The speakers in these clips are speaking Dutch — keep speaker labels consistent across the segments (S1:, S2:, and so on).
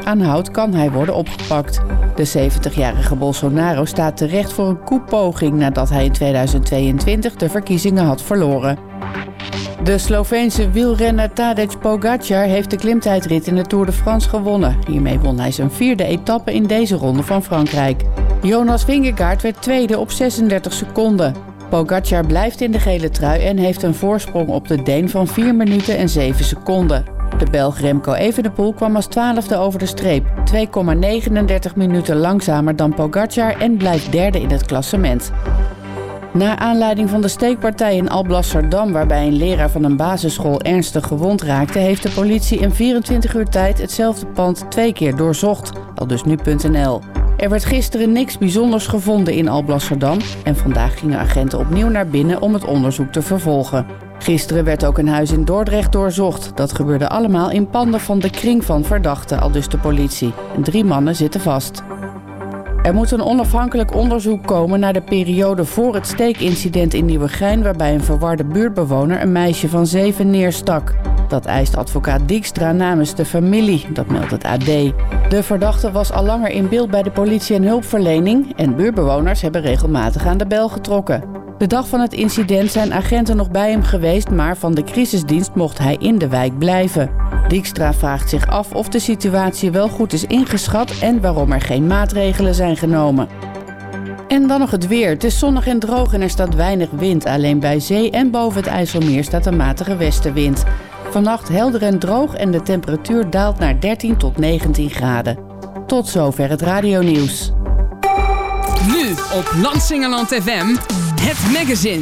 S1: aanhoudt, kan hij worden opgepakt. De 70-jarige Bolsonaro staat terecht voor een koepoging nadat hij in 2022 de verkiezingen had verloren. De Sloveense wielrenner Tadej Pogačar heeft de klimtijdrit in de Tour de France gewonnen. Hiermee won hij zijn 4e etappe in deze ronde van Frankrijk. Jonas Vingegaard werd tweede op 36 seconden. Pogačar blijft in de gele trui en heeft een voorsprong op de Deen van 4 minuten en 7 seconden. De Belg Remco Evenepoel kwam als 12e over de streep, 2,39 minuten langzamer dan Pogačar en blijft derde in het klassement. Na aanleiding van de steekpartij in Alblasserdam, waarbij een leraar van een basisschool ernstig gewond raakte, heeft de politie in 24 uur tijd hetzelfde pand 2 keer doorzocht, aldus nu.nl. Er werd gisteren niks bijzonders gevonden in Alblasserdam en vandaag gingen agenten opnieuw naar binnen om het onderzoek te vervolgen. Gisteren werd ook een huis in Dordrecht doorzocht. Dat gebeurde allemaal in panden van de kring van verdachten, aldus de politie. En 3 mannen zitten vast. Er moet een onafhankelijk onderzoek komen naar de periode voor het steekincident in Nieuwegein, waarbij een verwarde buurtbewoner een meisje van 7 neerstak. Dat eist advocaat Dijkstra namens de familie, dat meldt het AD. De verdachte was al langer in beeld bij de politie en hulpverlening en buurtbewoners hebben regelmatig aan de bel getrokken. De dag van het incident zijn agenten nog bij hem geweest, maar van de crisisdienst mocht hij in de wijk blijven. Dijkstra vraagt zich af of de situatie wel goed is ingeschat en waarom er geen maatregelen zijn genomen. En dan nog het weer. Het is zonnig en droog en er staat weinig wind. Alleen bij zee en boven het IJsselmeer staat een matige westenwind. Vannacht helder en droog en de temperatuur daalt naar 13 tot 19 graden. Tot zover het radionieuws.
S2: Nu op Lansingerland FM, het magazine.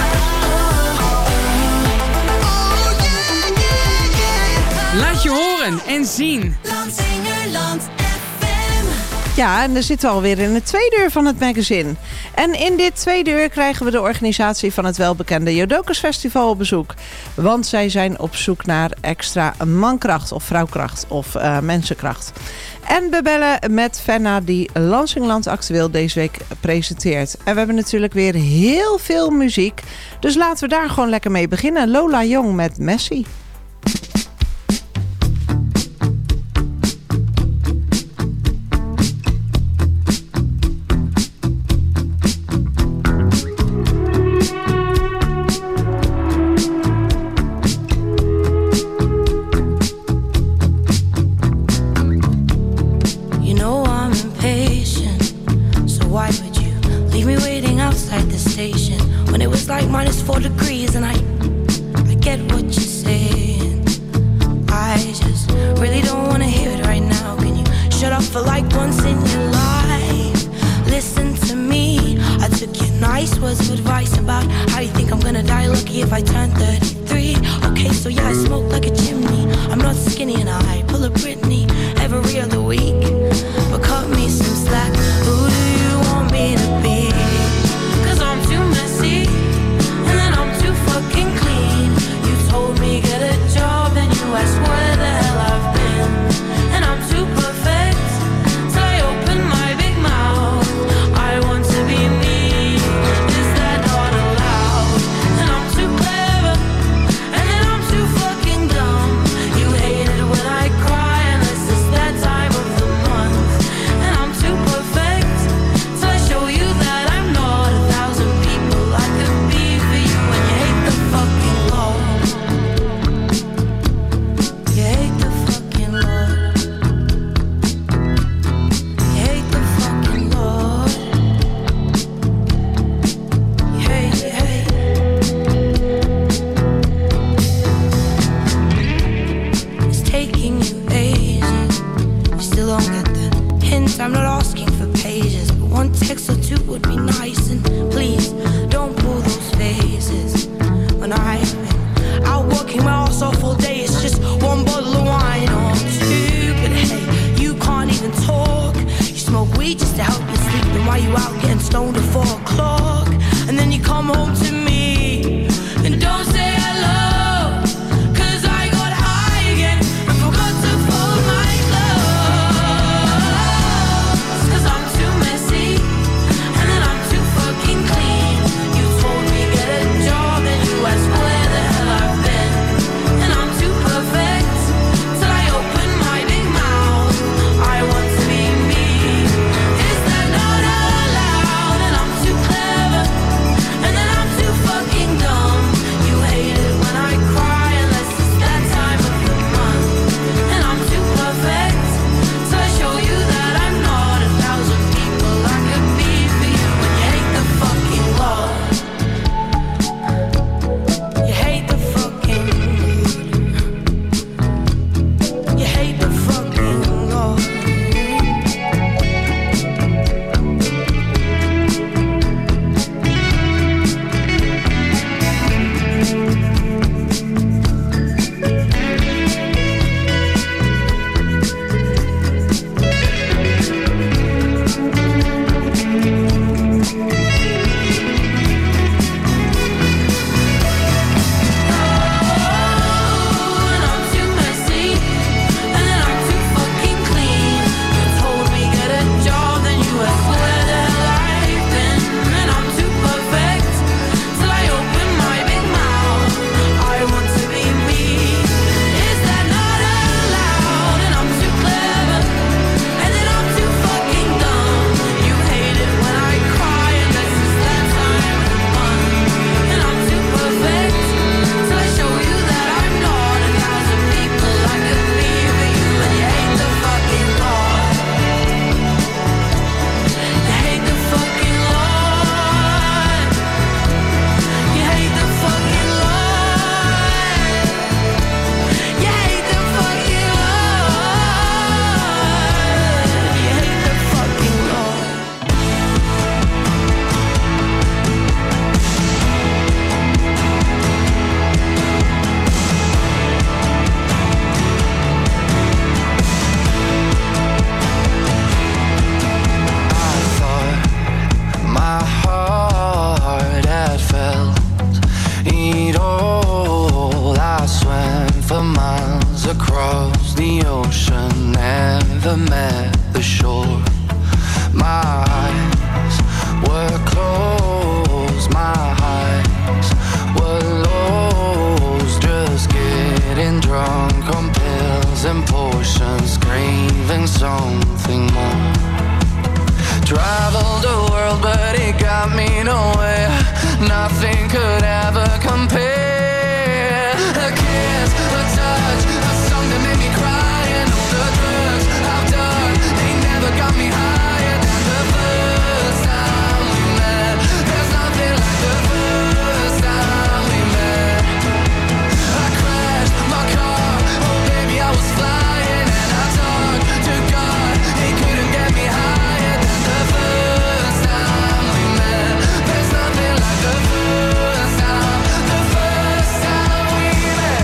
S2: Laat je horen en zien.
S3: Lansingerland FM.
S4: Ja, en dan zitten we alweer in het tweede uur van het magazine. En in dit tweede uur krijgen we de organisatie van het welbekende Jodocus Festival op bezoek. Want zij zijn op zoek naar extra mankracht of vrouwkracht of mensenkracht. En we bellen met Fenna die Lansingerland Actueel deze week presenteert. En we hebben natuurlijk weer heel veel muziek. Dus laten we daar gewoon lekker mee beginnen. Lola Jong met Messi.
S3: -4 degrees and I get what you're saying. I just really don't want to hear it right now. Can you shut up for like once in your life? Listen to me. I took your nice words of advice about how you think I'm gonna die lucky if I turn 33. Okay, so yeah, I smoke like a chimney. I'm not skinny and I pull a Britney every other week. But cut me some slack. Who do you want me to be? 'Cause I'm too messy. Fucking clean. You told me get a job and you asked where the hell I've been. And I'm too perfect, so I open my big mouth. I want to be me. Is that not allowed? And I'm too clever, and then I'm too fucking dumb. You hate it when I cry unless it's that time of the month. And I'm too perfect, so I show you that I'm not 1,000 people I could be for you. And you hate the fucking law. You hate the fucking law. You hate the fucking law. You hate. It's taking you ages. You still don't get the hint. I'm not asking for pages, but 1 text or 2 would be nice. And please don't pull those faces. When I've been out working my ass off all day, it's just 1 bottle of wine or 2. But hey, you can't even talk. You smoke weed just to help you sleep. Then why you out getting stoned at 4 o'clock? And then you come home to me and don't say hello. 'Cause I got high again and forgot to fold my clothes. 'Cause I'm too messy and then I'm too fucking clean.
S5: never met the shore. My eyes were closed, my eyes were lost, just getting drunk on pills and potions, craving something more. Traveled the world but it got me nowhere, nothing could ever compare. A kiss, a touch, a song that made me cry, and all the drugs I've done, they never got me higher than the first time we met. There's nothing like the first time we met. I crashed my car, oh baby I was flying, and I talked to God, he couldn't get me higher than the first time we met. There's nothing like the first time we met.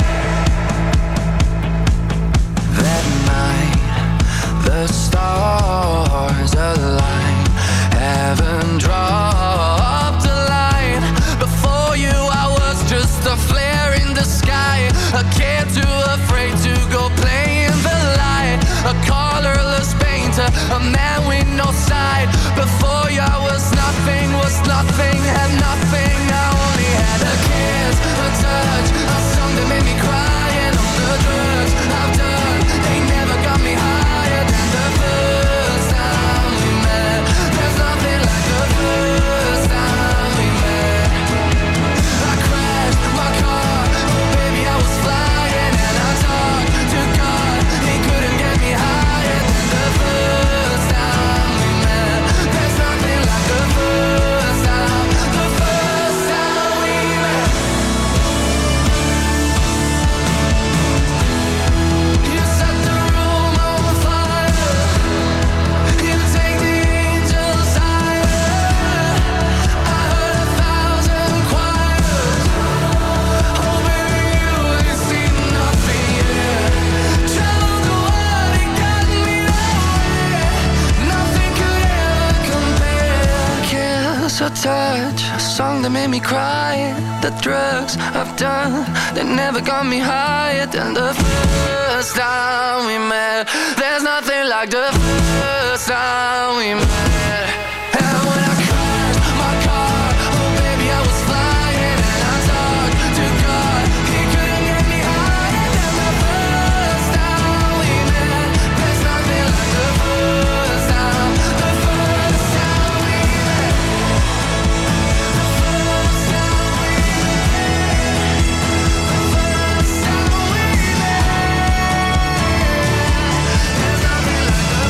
S5: That night, the stars aligned, heaven dropped a line. Before you I was just a flare in the sky, a kid too afraid to go play in the light, a colorless painter, a man with no side. Before you I was nothing, had nothing. I only had a kiss, a touch, a song that made me cry, and all the drugs I've done, they never got me higher than the first time we met. There's nothing like the first time we met. I crashed my car, oh baby I was flying, and I talked to God, he couldn't get me higher than the first time we met. There's nothing like the first time we met. You set the room on fire, you take the angels higher. I heard 1,000 choirs, oh baby you ain't seen nothing yet. Traveled the world, it got me nowhere, nothing could ever compare. Kiss, a touch, a song that made me cry, the drugs I've done, they never got me higher than the first time we met. There's nothing like the first time we met. And when I crashed my car, oh baby I was flying, and I talked to God, he couldn't get me higher than the first time we met. There's nothing like the first time we met. The first time we met. The first time we met. There's nothing like the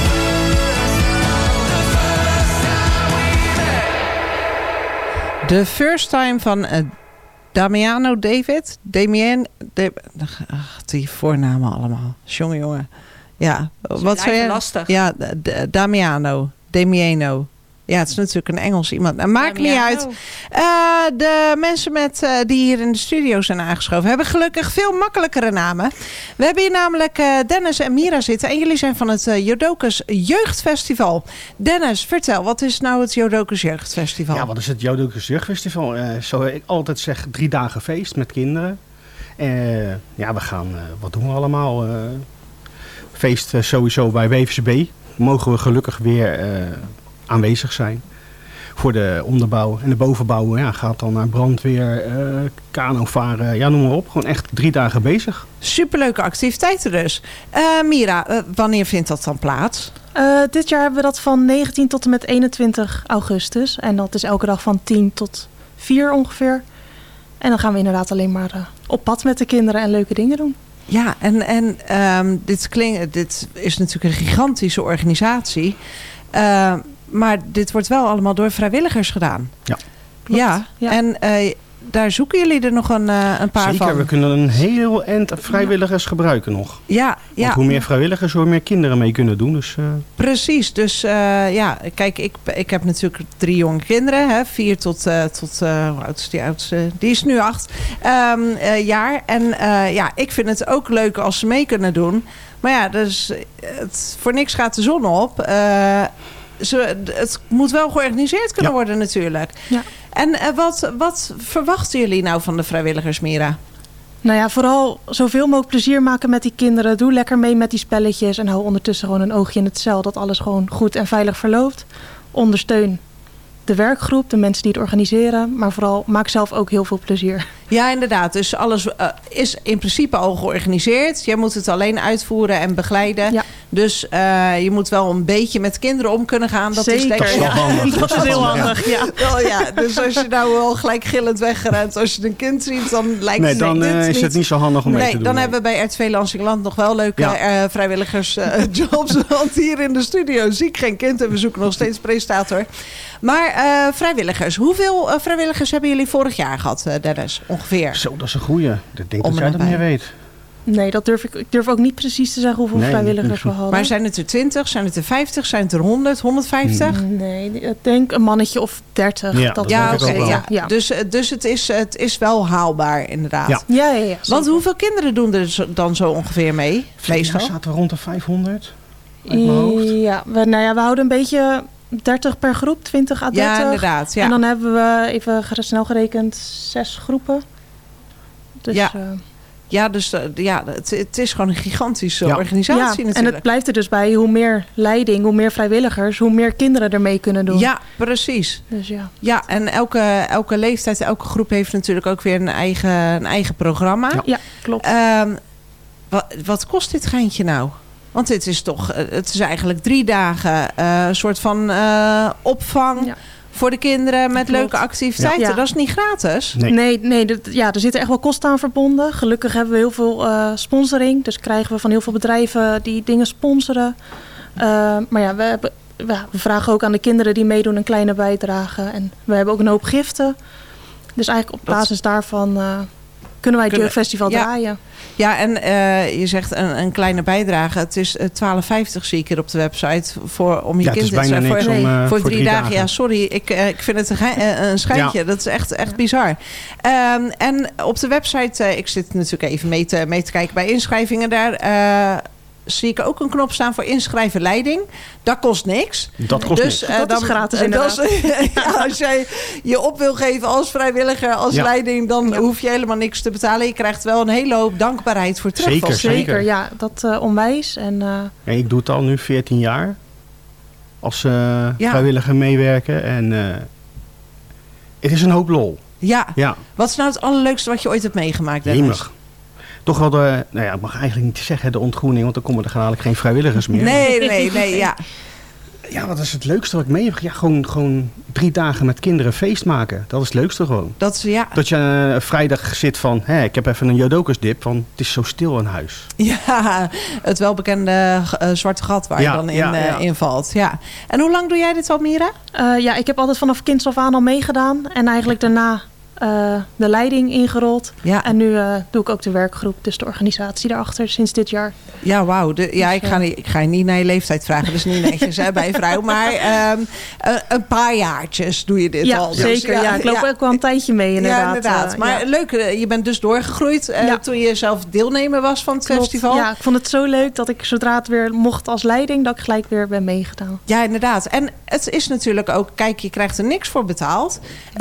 S5: first time we met.
S4: The First Time van Damiano David. Die voornamen allemaal. Jongen. Ja, wat zou je...
S6: lastig.
S4: Ja, Damiano. Ja, het is natuurlijk een Engels iemand. Maakt niet uit. De mensen die hier in de studio zijn aangeschoven hebben gelukkig veel makkelijkere namen. We hebben hier namelijk Dennis en Mira zitten. En jullie zijn van het Jodocus Jeugdfestival. Dennis, vertel, wat is nou het Jodocus Jeugdfestival?
S7: Ja, wat is het Jodocus Jeugdfestival? Zoals ik altijd zeg, 3 dagen feest met kinderen. Ja, we gaan, wat doen we allemaal? Feest sowieso bij WVCB. Mogen we gelukkig weer aanwezig zijn. Voor de onderbouw en de bovenbouw gaat dan naar brandweer, kano varen, ja noem maar op. Gewoon echt 3 dagen bezig.
S4: Superleuke activiteiten dus. Mira, wanneer vindt dat dan plaats?
S6: Dit jaar hebben we dat van 19 tot en met 21 augustus. En dat is elke dag van 10 tot 4 ongeveer. En dan gaan we inderdaad alleen maar op pad met de kinderen en leuke dingen doen.
S4: Ja, en dit is natuurlijk een gigantische organisatie. Maar dit wordt wel allemaal door vrijwilligers gedaan.
S7: Ja.
S4: Ja. En daar zoeken jullie er nog een paar
S7: Zeker,
S4: van.
S7: we kunnen een heel eind vrijwilligers gebruiken nog.
S4: Ja.
S7: Want hoe meer vrijwilligers, hoe meer kinderen mee kunnen doen. Dus,
S4: Precies, dus kijk, ik heb natuurlijk 3 jonge kinderen. 4 tot hoe oud is die oudste? Die is nu 8 jaar. En ik vind het ook leuk als ze mee kunnen doen. Maar ja, dus, voor niks gaat de zon op. Het moet wel georganiseerd kunnen worden natuurlijk. Ja. En wat verwachten jullie nou van de vrijwilligers, Mira?
S6: Nou ja, vooral zoveel mogelijk plezier maken met die kinderen. Doe lekker mee met die spelletjes. En hou ondertussen gewoon een oogje in het zeil. Dat alles gewoon goed en veilig verloopt. Ondersteun de werkgroep, de mensen die het organiseren. Maar vooral maak zelf ook heel veel plezier.
S4: Ja, inderdaad. Dus alles is in principe al georganiseerd. Jij moet het alleen uitvoeren en begeleiden.
S6: Ja.
S4: Dus je moet wel een beetje met kinderen om kunnen gaan. Dat is denk ik
S7: wel handig.
S6: Dat is heel handig, ja.
S4: Wel, ja. Dus als je nou wel gelijk gillend wegrent als je een kind ziet, dan lijkt het
S7: dan is het niet zo handig om mee te doen.
S4: Dan hebben we bij RTV Lansingland nog wel leuke vrijwilligersjobs. Want hier in de studio zie ik geen kind en we zoeken nog steeds presentator. Maar vrijwilligers. Hoeveel vrijwilligers hebben jullie vorig jaar gehad, Dennis? Ongeveer.
S7: Zo, dat is een goeie. Ik denk dat jij dat meer weet.
S6: Nee, dat durf ik durf ook niet precies te zeggen hoeveel vrijwilligers we hadden.
S4: Maar zijn het er 20? Zijn het er 50? Zijn het er 100? 150?
S6: Nee, ik denk een mannetje of 30.
S7: Ja, dat denk ik ook wel.
S6: Ja.
S4: Dus het is wel haalbaar, inderdaad.
S6: Ja.
S4: Want hoeveel kinderen doen er dan zo ongeveer mee?
S7: Meestal zaten we rond de 500 uit mijn hoofd.
S6: Ja, we houden een beetje 30 per groep, 20 à 30.
S4: Ja, inderdaad. Ja.
S6: En dan hebben we, even snel gerekend, 6 groepen. Dus,
S4: het is gewoon een gigantische organisatie natuurlijk.
S6: En het blijft er dus bij, hoe meer leiding, hoe meer vrijwilligers, hoe meer kinderen ermee kunnen doen.
S4: Ja, precies.
S6: Dus ja.
S4: Ja, en elke leeftijd, elke groep heeft natuurlijk ook weer een eigen programma.
S6: Ja, klopt.
S4: Wat kost dit geintje nou? Want het is eigenlijk 3 dagen een soort van opvang voor de kinderen met leuke activiteiten. Ja. Dat is niet gratis.
S6: Nee, er zitten echt wel kosten aan verbonden. Gelukkig hebben we heel veel sponsoring. Dus krijgen we van heel veel bedrijven die dingen sponsoren. Maar ja, we vragen ook aan de kinderen die meedoen een kleine bijdrage. En we hebben ook een hoop giften. Dus eigenlijk op basis daarvan kunnen wij het jeugdfestival draaien. Ja, en
S4: je zegt een kleine bijdrage. Het is $12,50 zie ik hier op de website om je kind te zijn voor 3 dagen. Ja, sorry, ik vind het een schijntje. Ja. Dat is echt bizar. En op de website, ik zit natuurlijk even mee te kijken bij inschrijvingen daar. Zie ik ook een knop staan voor inschrijven leiding. Dat kost niks.
S7: Dat kost niks.
S6: Dat is gratis inderdaad.
S4: Als jij je op wil geven als vrijwilliger, als leiding, dan hoef je helemaal niks te betalen. Je krijgt wel een hele hoop dankbaarheid voor terug.
S6: Zeker, ja. Dat onwijs. En
S7: ik doe het al nu 14 jaar. Als vrijwilliger meewerken. En het is een hoop lol. Ja.
S4: Wat is nou het allerleukste wat je ooit hebt meegemaakt, Dennis?
S7: Toch wel ik mag eigenlijk niet zeggen de ontgroening, want dan komen er dadelijk geen vrijwilligers meer.
S4: Nee, ja.
S7: Ja, wat is het leukste wat ik mee heb? Ja, gewoon 3 dagen met kinderen feest maken. Dat is het leukste gewoon. Dat je vrijdag zit van, ik heb even een Jodokus-dip, van het is zo stil in huis.
S4: Ja, het welbekende zwarte gat waar je dan in valt. Ja. En hoe lang doe jij dit al, Mira?
S6: Ik heb altijd vanaf kinds af aan al meegedaan. En eigenlijk daarna de leiding ingerold. Ja. En nu doe ik ook de werkgroep, dus de organisatie daarachter sinds dit jaar.
S4: Ja, wauw. Ik ga je niet naar je leeftijd vragen, dat is niet netjes bij een vrouw. Maar een paar jaartjes doe je dit al.
S6: Dus, zeker. Ja, ik loop ook wel een tijdje mee inderdaad.
S4: Ja, inderdaad. Maar leuk, je bent dus doorgegroeid toen je zelf deelnemer was van het festival.
S6: Ja, ik vond het zo leuk dat ik zodra het weer mocht als leiding, dat ik gelijk weer ben meegedaan.
S4: Ja, inderdaad. En het is natuurlijk ook, kijk, je krijgt er niks voor betaald.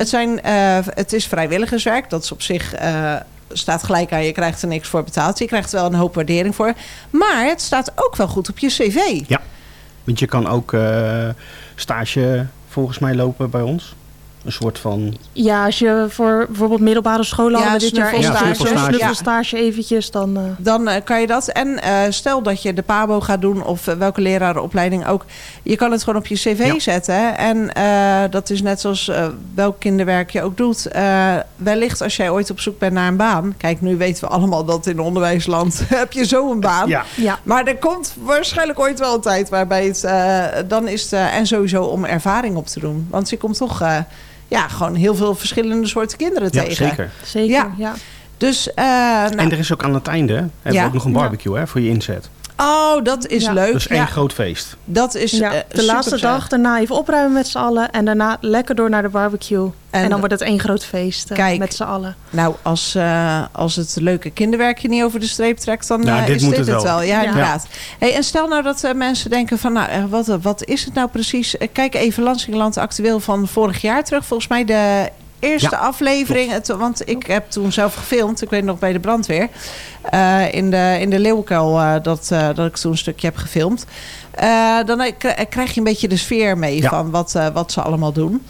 S4: Het is vrijwilligerswerk, dat is op zich staat gelijk aan, je krijgt er niks voor betaald. Je krijgt er wel een hoop waardering voor. Maar het staat ook wel goed op je cv.
S7: Ja, want je kan ook stage volgens mij lopen bij ons. Een soort van...
S6: Ja, als je voor bijvoorbeeld middelbare scholen hadden dit jaar snuffelstage eventjes, dan...
S4: Dan kan je dat. En stel dat je de PABO gaat doen of welke lerarenopleiding ook. Je kan het gewoon op je cv zetten. En dat is net zoals welk kinderwerk je ook doet. Wellicht als jij ooit op zoek bent naar een baan. Kijk, nu weten we allemaal dat in onderwijsland heb je zo een baan. Ja. Maar er komt waarschijnlijk ooit wel een tijd waarbij het... dan is het... en sowieso om ervaring op te doen. Want je komt toch... gewoon heel veel verschillende soorten kinderen tegen.
S6: Zeker, ja.
S4: Dus,
S7: en er is ook aan het einde hebben we ook nog een barbecue voor je inzet.
S4: Oh, dat is leuk.
S7: Dus één groot feest.
S4: Dat is
S6: de laatste dag, daarna even opruimen met z'n allen. En daarna lekker door naar de barbecue. En dan wordt het één groot feest met z'n allen.
S4: Nou, als het leuke kinderwerkje niet over de streep trekt, dan is dit het wel. Ja, inderdaad. Hey, en stel nou dat mensen denken van, wat is het nou precies? Kijk even Lansingland actueel van vorig jaar terug. Volgens mij de eerste aflevering. Want ik heb toen zelf gefilmd. Ik weet nog bij de brandweer. In de Leeuwenkuil dat ik toen een stukje heb gefilmd. Dan krijg je een beetje de sfeer mee van wat ze allemaal doen.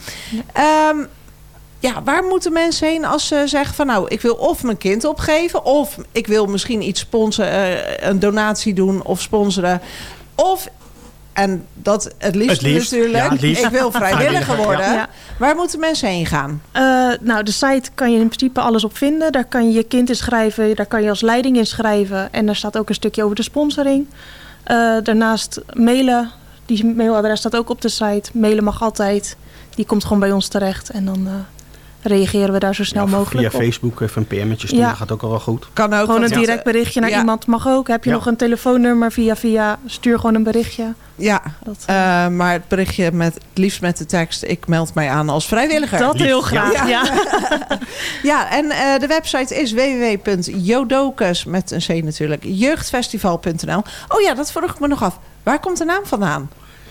S4: Waar moeten mensen heen als ze zeggen van nou, ik wil of mijn kind opgeven, of ik wil misschien iets sponsoren, een donatie doen of sponsoren, of en dat het liefst natuurlijk. Ik wil vrijwilliger worden. Ja. Waar moeten mensen heen gaan?
S6: De site kan je in principe alles op vinden. Daar kan je je kind inschrijven. Daar kan je als leiding inschrijven. En daar staat ook een stukje over de sponsoring. Daarnaast mailen. Die mailadres staat ook op de site. Mailen mag altijd. Die komt gewoon bij ons terecht. En dan reageren we daar zo snel mogelijk
S7: via
S6: op.
S7: Facebook even een PM'tje sturen. Dat gaat ook al wel goed.
S4: Kan ook.
S6: Gewoon een direct berichtje naar iemand mag ook. Heb je nog een telefoonnummer via stuur gewoon een berichtje.
S4: Ja, maar het berichtje het liefst met de tekst, ik meld mij aan als vrijwilliger.
S6: Dat heel graag,
S4: Ja, en de website is www.jodokus, met een C natuurlijk, jeugdfestival.nl. Oh ja, dat vroeg ik me nog af. Waar komt de naam vandaan?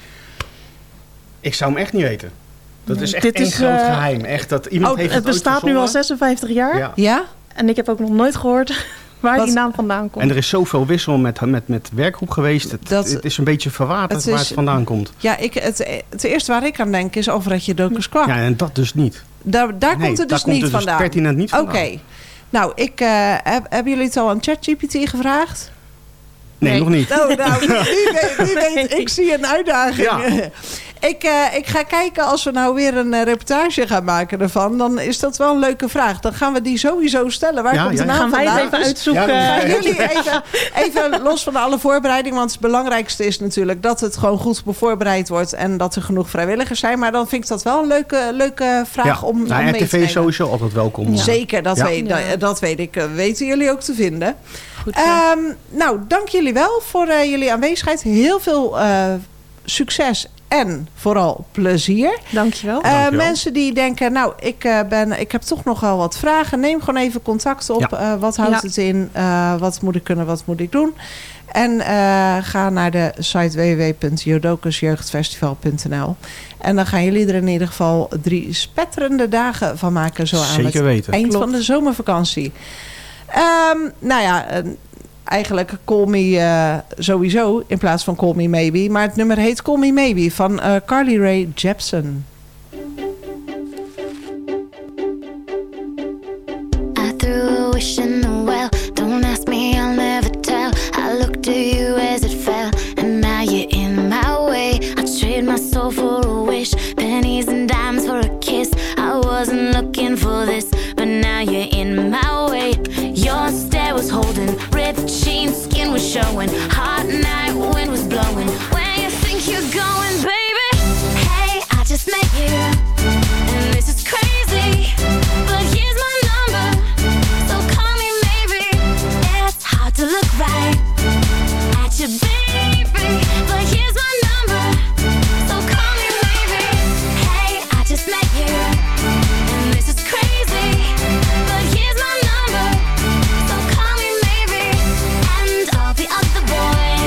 S7: Ik zou hem echt niet weten. Dat is echt een groot geheim. Echt, dat iemand heeft
S6: het bestaat nu al 56 jaar.
S4: Ja?
S6: En ik heb ook nog nooit gehoord waar die naam vandaan komt.
S7: En er is zoveel wissel met werkgroep geweest. Het is een beetje verwaterd waar het vandaan komt.
S4: Ja, het eerste waar ik aan denk is Alfredje Dokus Kwak.
S7: Ja, en dat dus niet.
S4: Daar komt het dus niet vandaan.
S7: Pertinent niet vandaan.
S4: Oké. Nou, hebben jullie het al aan ChatGPT gevraagd?
S7: Nee, nog niet.
S4: Nou, wie weet, ik zie een uitdaging. Ja. Ik ga kijken, als we nou weer een reportage gaan maken ervan, dan is dat wel een leuke vraag. Dan gaan we die sowieso stellen. Waar komt de naam
S6: vandaan? Gaan wij het even uitzoeken?
S4: Gaan jullie even los van alle voorbereiding, want het belangrijkste is natuurlijk dat het gewoon goed voorbereid wordt en dat er genoeg vrijwilligers zijn. Maar dan vind ik dat wel een leuke vraag om mee te nemen.
S7: RTV is sowieso altijd welkom.
S4: Ja. Zeker, dat weet ik. Weten jullie ook te vinden. Goed, nou, dank jullie wel voor jullie aanwezigheid. Heel veel succes en vooral plezier.
S6: Dankjewel.
S4: Mensen die denken, nou, ik heb toch nogal wat vragen. Neem gewoon even contact op. Ja. Wat houdt het in? Wat moet ik kunnen? Wat moet ik doen? En ga naar de site www.jodokusjeugdfestival.nl. En dan gaan jullie er in ieder geval 3 spetterende dagen van maken. Zo aan het eind van de zomervakantie. Eigenlijk Call Me sowieso in plaats van Call Me Maybe. Maar het nummer heet Call Me Maybe van Carly Rae Jepsen.
S8: I threw a wish in the well. Don't ask me, I'll never tell. I looked to you as it fell, and now you're in my way. I trade my soul for a wish, pennies and dimes for a kiss. I wasn't looking for this, but now you're in my way. Your stare was holding, ripped jeans, skin was showing. Hot night, wind was blowing. Where you think you're going, baby? Hey, I just met you, and this is crazy, but here's my number, so call me maybe. It's hard to look right at you, baby, but here's my number, so call me maybe. Hey, I just met you, and this is crazy, but here's my number, so call me maybe. And all the other boys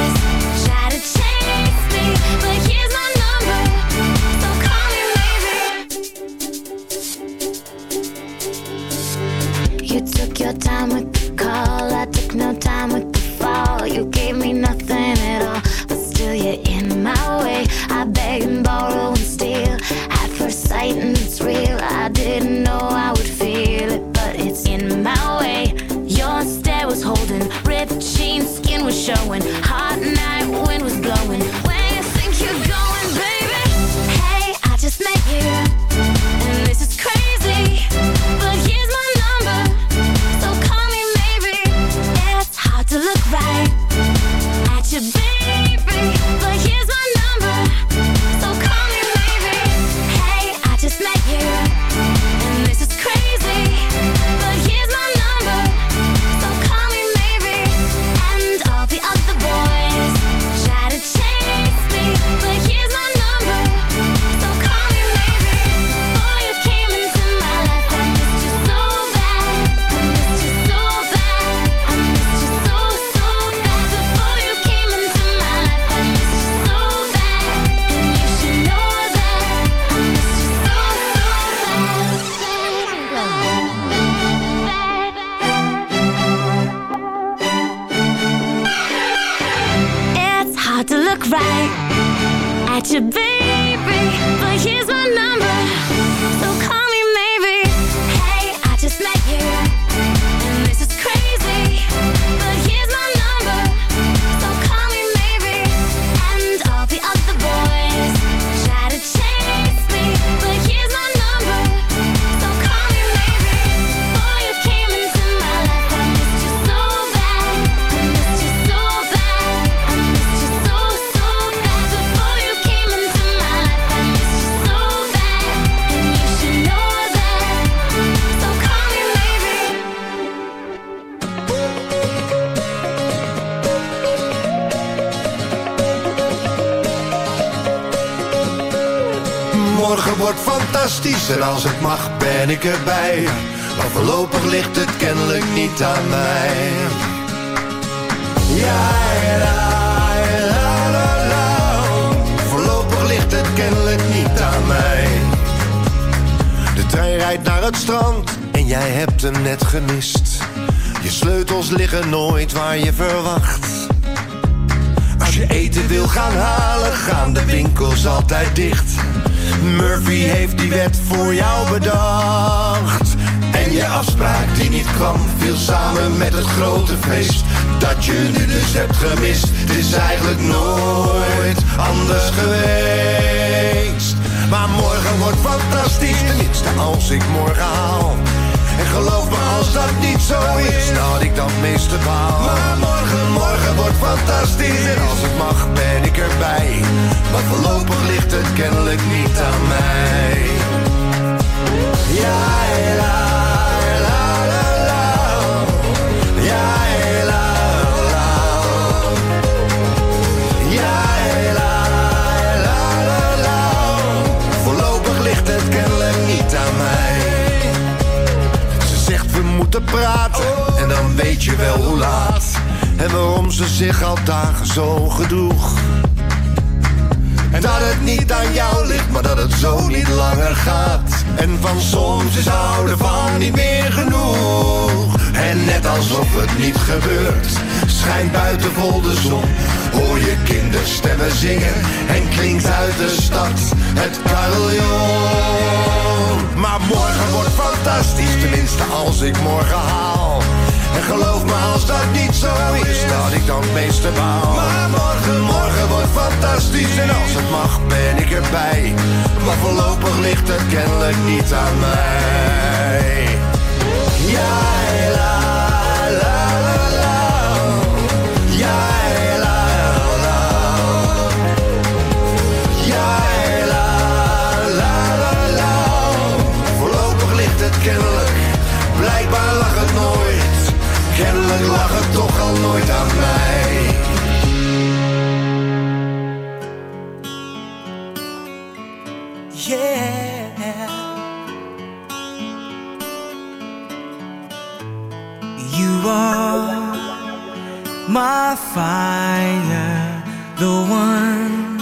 S8: right at you, baby. But here's my number, so call me maybe. Hey, I just met you, and this is crazy. But here's my number, so call me maybe. And all the other boys try to chase me, but here's my number, so call me maybe. Before you came into my life, I missed you so bad. I missed you so bad. I missed you so, so bad. Before you came into my life, I missed you so bad. And you should know that, so call me maybe.
S9: Morgen wordt fantastisch en als het mag ben ik erbij. Maar voorlopig ligt het kennelijk niet aan mij. Ja, la, la, la, la. Voorlopig ligt het kennelijk niet aan mij. De trein rijdt naar het strand en jij hebt hem net gemist. Je sleutels liggen nooit waar je verwacht. Als je eten wil gaan halen, gaan de winkels altijd dicht. Murphy heeft die wet voor jou bedacht. En je afspraak die niet kwam, viel samen met het grote feest dat je nu dus hebt gemist. Het is eigenlijk nooit anders geweest. Maar morgen wordt fantastisch, tenminste als ik morgen haal. En geloof me, als dat niet zo is, dan had ik dan het meeste baal. Maar morgen wordt fantastisch en als het mag ben ik erbij. Maar voorlopig ligt het kennelijk niet aan mij. Ja, la, la, la, la. Ja, la, la. Ja, la, la, la, la. Voorlopig ligt het kennelijk niet aan mij. We moeten praten en dan weet je wel hoe laat. En waarom ze zich al dagen zo gedroeg. En dat het niet aan jou ligt, maar dat het zo niet langer gaat. En van soms is houden van niet meer genoeg. En net alsof het niet gebeurt, schijnt buiten vol de zon. Hoor je kinderstemmen zingen en klinkt uit de stad het carillon. Maar morgen wordt fantastisch, tenminste als ik morgen haal. En geloof me, als dat niet zo is, dat ik dan het meeste baal. Maar morgen wordt fantastisch en als het mag ben ik erbij. Maar voorlopig ligt het kennelijk niet aan mij. Ja, la, la, la, la. Ja, la, la. Ja, la, la, la, la. Voorlopig ligt het kennelijk, blijkbaar lag het nooit. Kennelijk lag het toch al nooit aan mij.
S5: Yeah. You are my fire, the one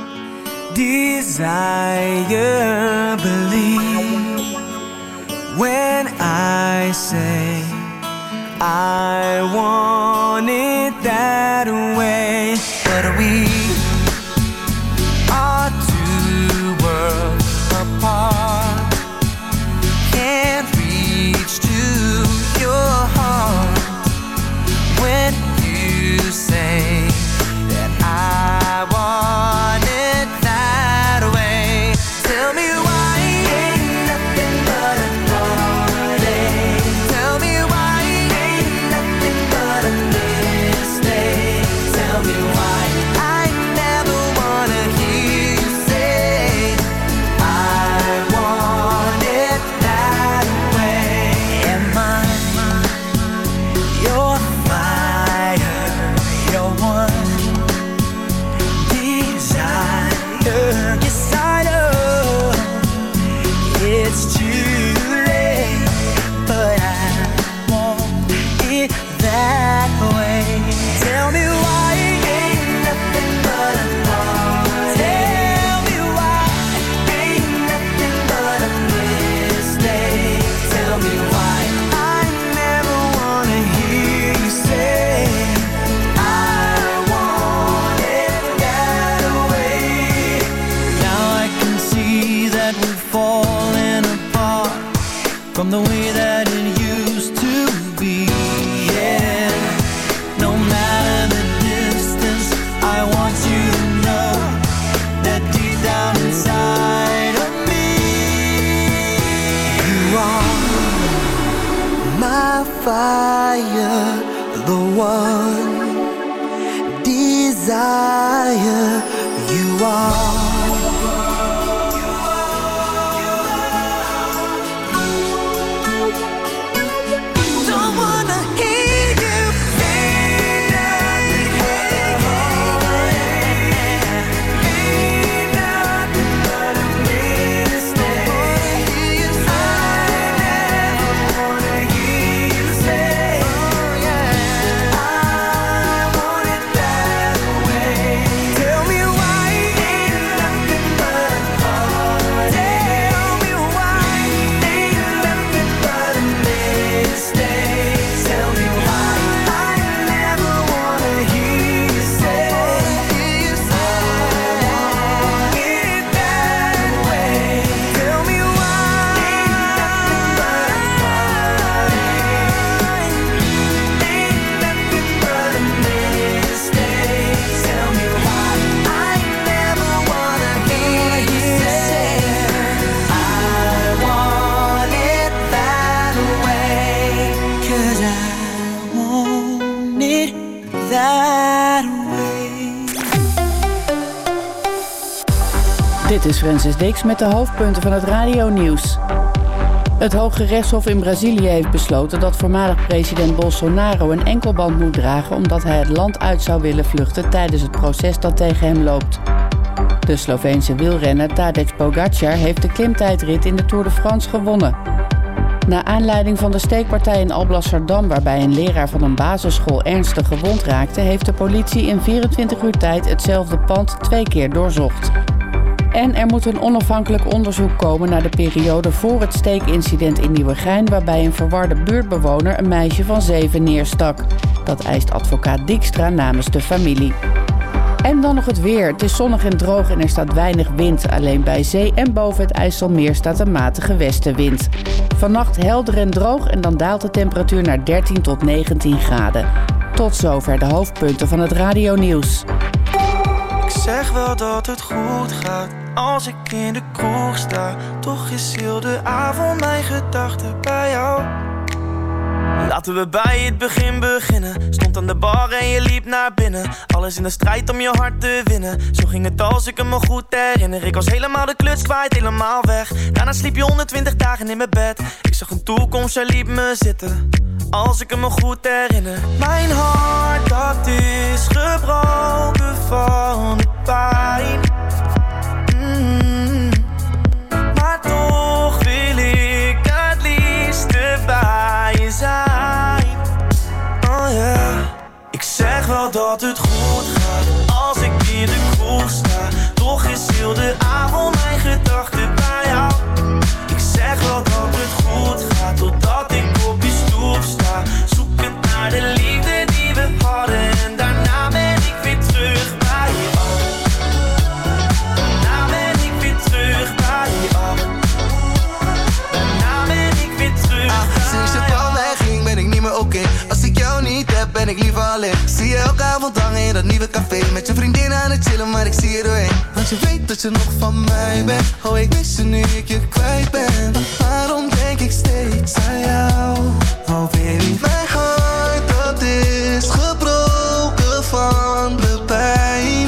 S5: desire. Believe when I say I want it that way. But we are two worlds apart. Can't reach to your heart when you say that I want it that way. Tell me why ain't nothing but a party. Tell me why ain't nothing but from the way that it used to be. Yeah, no matter the distance, I want you to know that deep down inside of me, you are my fire, the one desire you are.
S1: Dit is Francis Dix met de hoofdpunten van het radionieuws. Het Hoge Rechtshof in Brazilië heeft besloten dat voormalig president Bolsonaro een enkelband moet dragen omdat hij het land uit zou willen vluchten tijdens het proces dat tegen hem loopt. De Sloveense wielrenner Tadej Pogačar heeft de klimtijdrit in de Tour de France gewonnen. Na aanleiding van de steekpartij in Alblasserdam, waarbij een leraar van een basisschool ernstig gewond raakte, heeft de politie in 24 uur tijd hetzelfde pand 2 keer doorzocht. En er moet een onafhankelijk onderzoek komen naar de periode voor het steekincident in Nieuwegein, waarbij een verwarde buurtbewoner een meisje van 7 neerstak. Dat eist advocaat Dijkstra namens de familie. En dan nog het weer. Het is zonnig en droog en er staat weinig wind. Alleen bij zee en boven het IJsselmeer staat een matige westenwind. Vannacht helder en droog en dan daalt de temperatuur naar 13 tot 19 graden. Tot zover de hoofdpunten van het radionieuws.
S5: Ik zeg wel dat het goed gaat als ik in de kroeg sta. Toch is heel de avond mijn gedachten bij jou. Laten we bij het begin beginnen. Stond aan de bar en je liep naar binnen. Alles in de strijd om je hart te winnen. Zo ging het als ik me goed herinner. Ik was helemaal de kluts kwijt, helemaal weg. Daarna sliep je 120 dagen in mijn bed. Ik zag een toekomst, jij liep me zitten. Als ik me goed herinner. Mijn hart dat is gebroken van de pijn. Maar toch wil ik het liefste bij je zijn. Oh yeah. Ik zeg wel dat het goed gaat als ik in de kroeg sta. Toch is heel de avond mijn gedachten bij jou. Ik zeg wel dat het goed gaat totdat ik op je stoep sta. Zoekend naar de liefde die we hadden. En daarna ben ik weer terug bij je af. Daarna ben ik weer terug bij je af. Daarna ben ik weer terug bij je
S10: Sinds je van mij ging ben ik niet meer oké. Als ik jou niet heb ben ik liever alleen. Zie je elke avond hangen in dat nieuwe café. Met je vriendin aan het chillen maar ik zie je doorheen. Want je weet dat je nog van mij bent. Oh ik mis je nu ik je kwijt ben. Waarom denk ik steeds aan jou? Oh baby, mijn hart dat is gebroken van de pijn.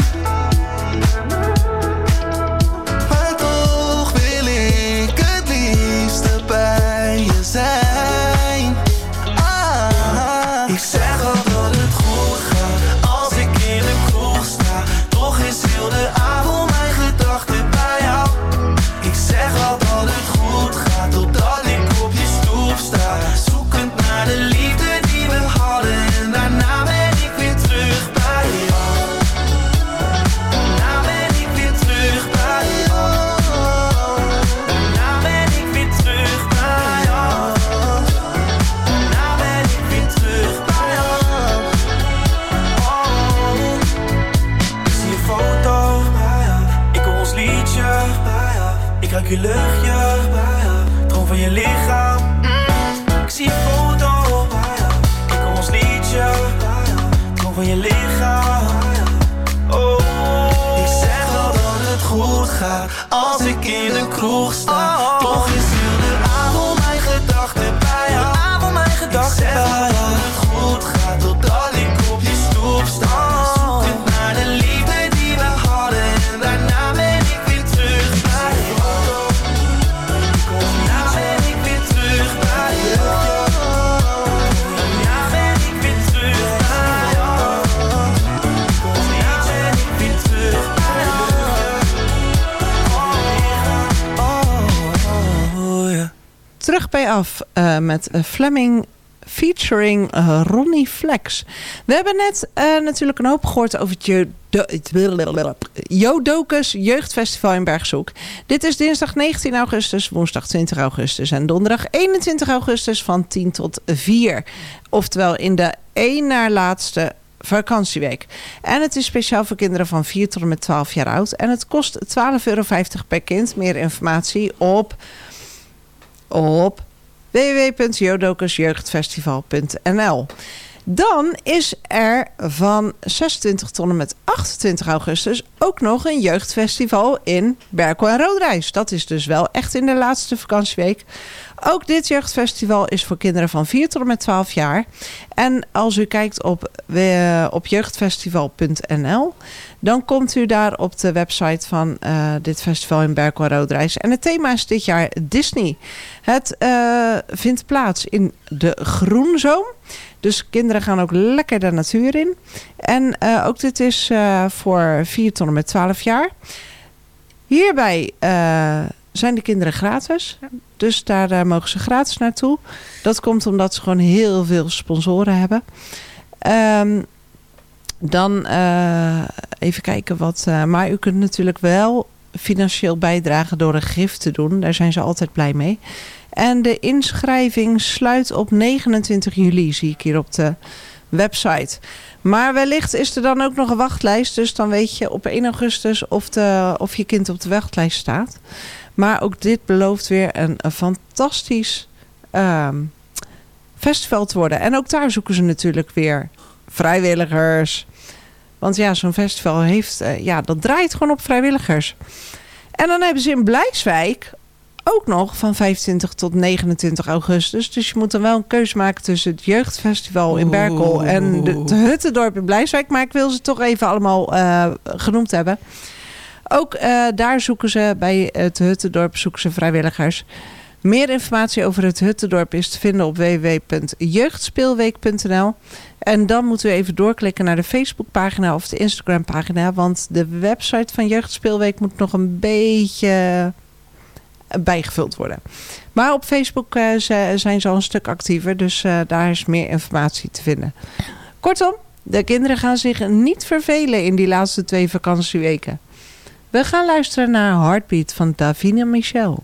S10: Maar toch wil ik het liefste bij je zijn.
S5: Ik zeg wel dat het goed gaat als ik in de kroeg sta. Toch is heel de avond mijn gedachten bij jou. Ik zeg wel dat het goed gaat totdat ik op je stoep sta. Zoekend naar de liefde die we hadden. En daarna ben ik weer terug bij jou. Daarna ben ik weer terug bij jou. Daarna ben ik weer terug bij jou. Daarna ben ik weer terug bij jou. Oh, ik zie je foto bij jou. Ik hoor ons liedje bij jou. Ik ruik je luchtje bij jou. Droom van je lichaam.
S10: van je lichaam. Oh. Ik zeg wel dat het goed gaat als ik in de kroeg sta. Toch is heel de avond mijn gedachten bij jou. Ik zeg wel dat het goed gaat totdat ik op je stoep sta. Zoekend naar de liefde die we hadden en daarna ben ik weer terug bij jou. Daarna ben ik weer terug bij jou. Daarna ben ik weer terug bij jou. Daarna ben ik weer terug bij jou.
S4: Terug bij af met Fleming featuring Ronnie Flex. We hebben net natuurlijk een hoop gehoord over het Jodocus Jeugdfestival in Bergzoek. Dit is dinsdag 19 augustus, woensdag 20 augustus en donderdag 21 augustus van 10 tot 4. Oftewel in de één na laatste vakantieweek. En het is speciaal voor kinderen van 4 tot en met 12 jaar oud. En het kost €12,50 per kind. Meer informatie op www.jodocusjeugdfestival.nl. Dan is er van 26 tot en met 28 augustus ook nog een jeugdfestival in Berkel en Roderijs. Dat is dus wel echt in de laatste vakantieweek. Ook dit jeugdfestival is voor kinderen van 4 tot en met 12 jaar. En als u kijkt op jeugdfestival.nl, dan komt u daar op de website van dit festival in Berkel en Roderijs. En het thema is dit jaar Disney. Het vindt plaats in de Groenzoom. Dus kinderen gaan ook lekker de natuur in. En ook dit is voor 4 tot en met 12 jaar. Hierbij zijn de kinderen gratis. Dus daar mogen ze gratis naartoe. Dat komt omdat ze gewoon heel veel sponsoren hebben. Dan even kijken wat... maar u kunt natuurlijk wel financieel bijdragen door een gift te doen. Daar zijn ze altijd blij mee. En de inschrijving sluit op 29 juli, zie ik hier op de website. Maar wellicht is er dan ook nog een wachtlijst. Dus dan weet je op 1 augustus of je kind op de wachtlijst staat. Maar ook dit belooft weer een fantastisch festival te worden. En ook daar zoeken ze natuurlijk weer vrijwilligers. Want ja, zo'n festival heeft... dat draait gewoon op vrijwilligers. En dan hebben ze in Blijswijk ook nog van 25 tot 29 augustus. Dus je moet dan wel een keuze maken tussen het jeugdfestival in Berkel en het Huttendorp in Blijswijk. Maar ik wil ze toch even allemaal genoemd hebben. Ook daar zoeken ze bij het Huttendorp vrijwilligers. Meer informatie over het Huttendorp is te vinden op www.jeugdspeelweek.nl. En dan moeten we even doorklikken naar de Facebookpagina of de Instagrampagina. Want de website van Jeugdspeelweek moet nog een beetje bijgevuld worden. Maar op Facebook zijn ze al een stuk actiever. Dus daar is meer informatie te vinden. Kortom, de kinderen gaan zich niet vervelen in die laatste 2 vakantieweken. We gaan luisteren naar Heartbeat van Davina Michel.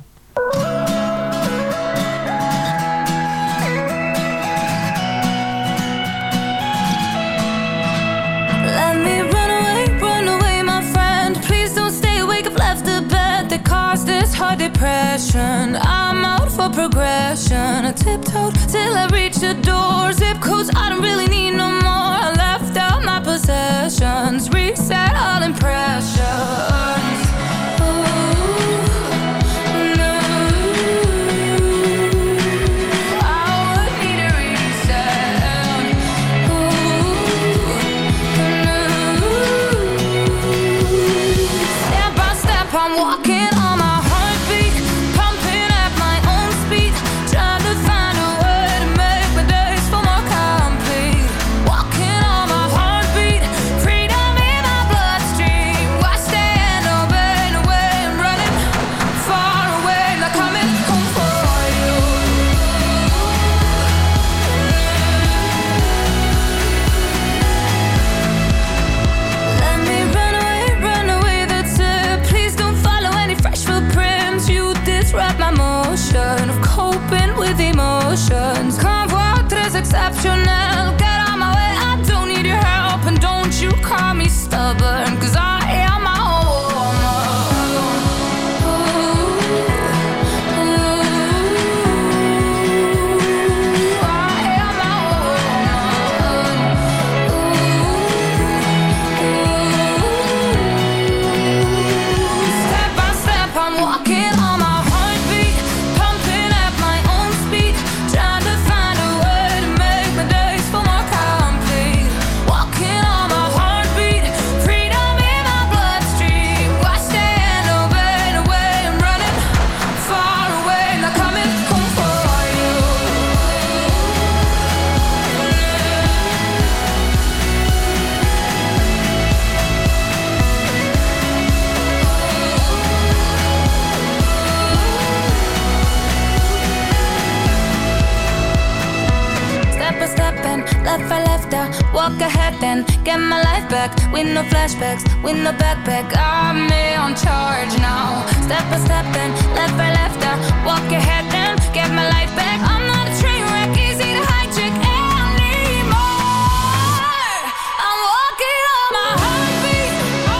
S3: Hard depression, I'm out for progression. I tiptoed till I reached the door. Zip codes, I don't really need no more. I left out my possessions, reset all impressions. Follow any walk ahead then, get my life back. With no flashbacks, with no backpack. I'm in charge now. Step by step and left by left out. Walk ahead then, get my life back. I'm not a train wreck, easy to hijack anymore. I'm walking on my heartbeat.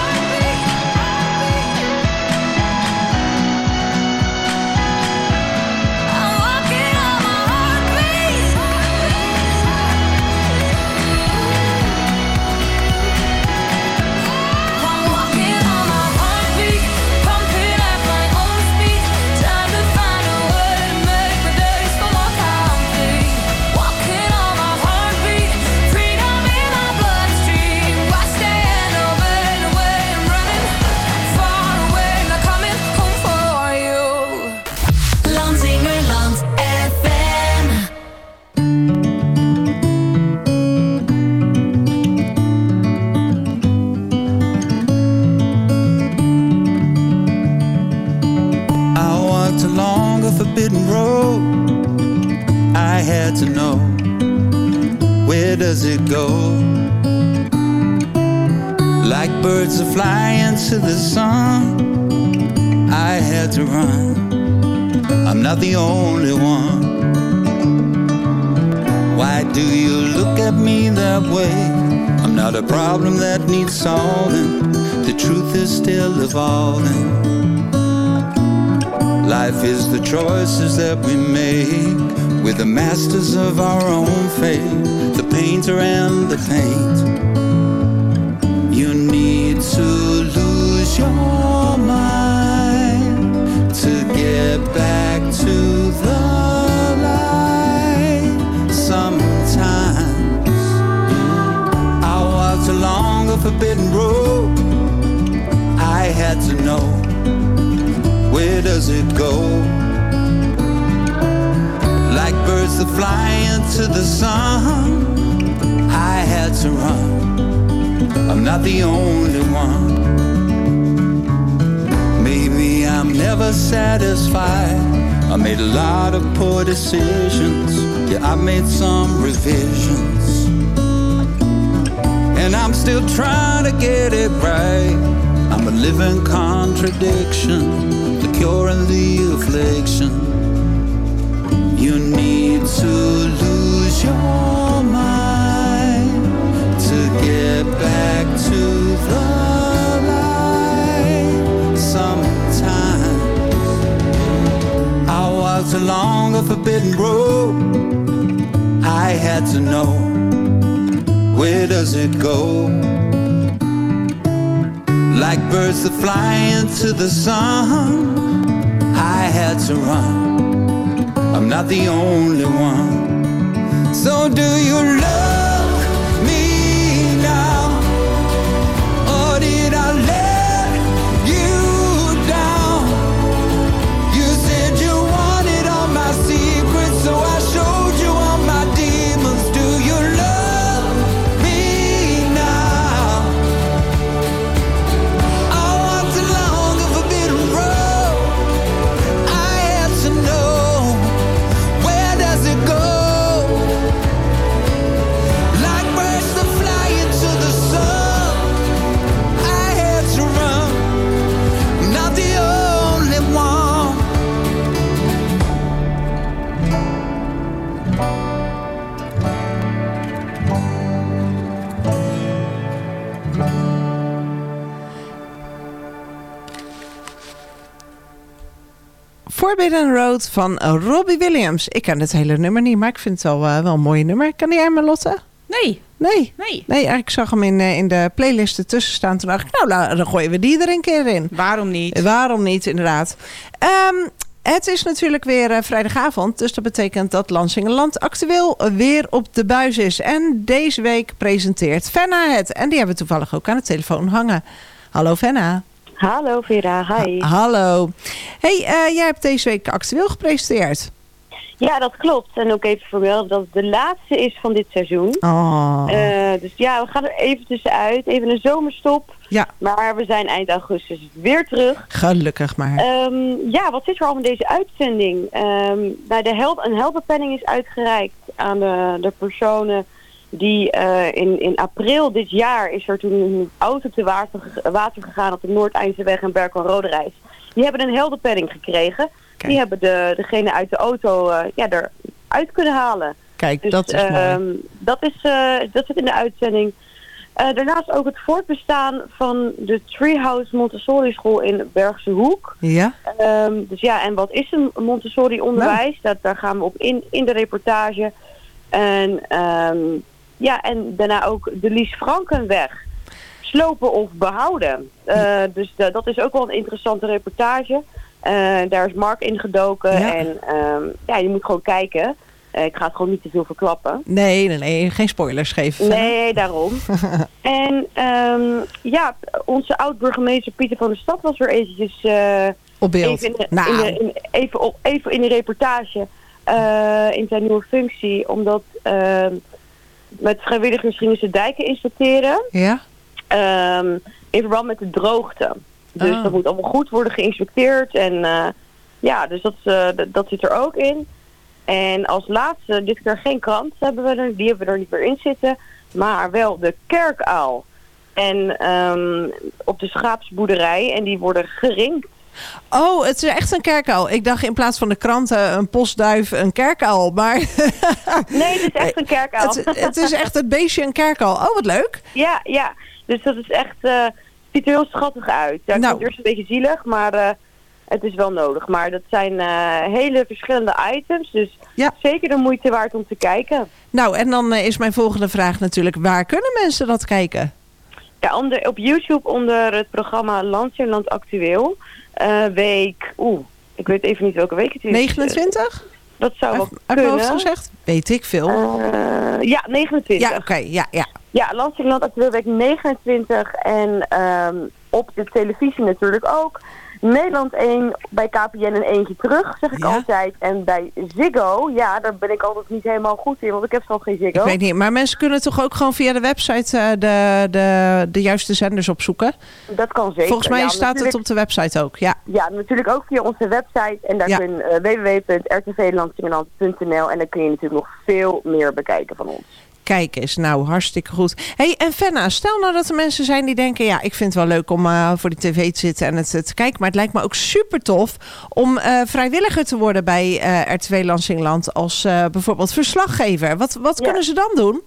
S3: I'm walking on my heartbeat. I'm walking on my heartbeat, pumping at my own speed, trying to find a way to make my days feel more complete. Walking on my heartbeat, freedom in my bloodstream. I stand over and away, I'm running far away, not coming home for you. Lansingerland FM.
S11: I walked along a forbidden road. I had to know, where does it go? Like birds that fly into the sun, I had to run. I'm not the only one. Why do you look at me that way? I'm not a problem that needs solving. The truth is still evolving. Life is the choices that we make. We're the masters of our own fate, the painter and the paint. You need to lose your mind to get back to the light. Sometimes I walked along a forbidden road. I had to know, where does it go? Like birds that fly into the sun, I had to run. I'm not the only one. Maybe I'm never satisfied. I made a lot of poor decisions. Yeah, I made some revisions. And I'm still trying to get it right. I'm a living contradiction, the cure and the affliction. You need to lose your mind to get back to the light. Sometimes I walked along a forbidden road. I had to know, where does it go? Like birds that fly into the sun, I had to run. I'm not the only one. So do you love me now? Or did I let you down? You said you wanted all my secrets, so I showed you all my demons. Do you love me now? I walked along a forbidden road. I had to know, where does it go? Like birds that fly into the sun, I had to run. I'm not the only one.
S4: Forbidden Road van Robbie Williams. Ik ken het hele nummer niet, maar ik vind het wel een mooi nummer. Ken jij hem, Lotte?
S6: Nee.
S4: Nee, ik zag hem in de playlist ertussen staan. Toen dacht ik, nou, dan gooien we die er een keer in.
S6: Waarom niet?
S4: Waarom niet, inderdaad. Het is natuurlijk weer vrijdagavond. Dus dat betekent dat Lansingerland actueel weer op de buis is. En deze week presenteert Fenna het. En die hebben we toevallig ook aan de telefoon hangen. Hallo Fenna.
S12: Hallo Vera, hi.
S4: Hallo. Hey, jij hebt deze week actueel gepresenteerd.
S12: Ja, dat klopt. En ook even vermelden dat het de laatste is van dit seizoen.
S4: Oh.
S12: Dus ja, we gaan er even tussenuit. Even een zomerstop.
S4: Ja.
S12: Maar we zijn eind augustus weer terug.
S4: Gelukkig maar.
S12: Ja, wat zit er al in deze uitzending? Een helpenpenning is uitgereikt aan de personen Die in april dit jaar is er toen een auto te water gegaan op de Noordeindeweg in Berkel en Roderijs. Die hebben een heldenpenning gekregen. Okay. Die hebben degene uit de auto eruit kunnen halen.
S4: Kijk,
S12: dus,
S4: dat is mooi.
S12: Dat zit in de uitzending. Daarnaast ook het voortbestaan van de Treehouse Montessori School in Bergse Hoek.
S4: Ja.
S12: En wat is een Montessori onderwijs? Nou. Daar gaan we op in de reportage. En daarna ook de Lies Frankenweg. Slopen of behouden. Dus dat is ook wel een interessante reportage. Daar is Mark ingedoken. Ja. En je moet gewoon kijken. Ik ga het gewoon niet te veel verklappen.
S4: Nee, geen spoilers geven.
S12: Nee, daarom. En onze oud-burgemeester Pieter van der Stad was weer eventjes...
S4: op beeld.
S12: Even in de reportage. In zijn nieuwe functie. Omdat met vrijwilligers gingen ze dijken inspecteren.
S4: Ja.
S12: In verband met de droogte. Dus dat moet allemaal goed worden geïnspecteerd. En dus dat zit er ook in. En als laatste, dit keer geen krant die hebben we er niet meer in zitten. Maar wel de kerkuil. En op de schaapsboerderij. En die worden geringd.
S4: Oh, het is echt een kerkuil. Ik dacht in plaats van de kranten een postduif een kerkuil. Maar
S12: nee, het is echt een kerkuil.
S4: Het is echt het beestje een kerkuil. Oh, wat leuk.
S12: Ja. Dus dat is echt... ziet er heel schattig uit. Ja, het is eerst een beetje zielig, maar... het is wel nodig, maar dat zijn hele verschillende items. Dus zeker de moeite waard om te kijken.
S4: Nou, en dan is mijn volgende vraag natuurlijk... waar kunnen mensen dat kijken?
S12: Ja, op YouTube onder het programma Land Actueel. Ik weet even niet welke week het is.
S4: 29?
S12: Dat zou wel
S4: uit
S12: kunnen.
S4: Mijn hoofd gezegd? Weet ik veel.
S12: 29.
S4: Ja, oké. Ja.
S12: Ja, Land Actueel week 29. En op de televisie natuurlijk ook. Nederland 1 bij KPN en eentje terug, zeg ik altijd. En bij Ziggo, daar ben ik altijd niet helemaal goed in, want ik heb zelf geen Ziggo.
S4: Ik weet niet, maar mensen kunnen toch ook gewoon via de website de juiste zenders opzoeken?
S12: Dat kan zeker.
S4: Volgens mij staat het op de website ook, ja.
S12: Ja, natuurlijk ook via onze website. En daar kun je www.rtvlandsingeland.nl en dan kun je natuurlijk nog veel meer bekijken van ons.
S4: Kijk eens, nou hartstikke goed. Hey, en Fenna, stel nou dat er mensen zijn die denken... ja, ik vind het wel leuk om voor die tv te zitten en het te kijken... maar het lijkt me ook super tof om vrijwilliger te worden bij RTV Lansingerland... als bijvoorbeeld verslaggever. Wat kunnen ze dan doen?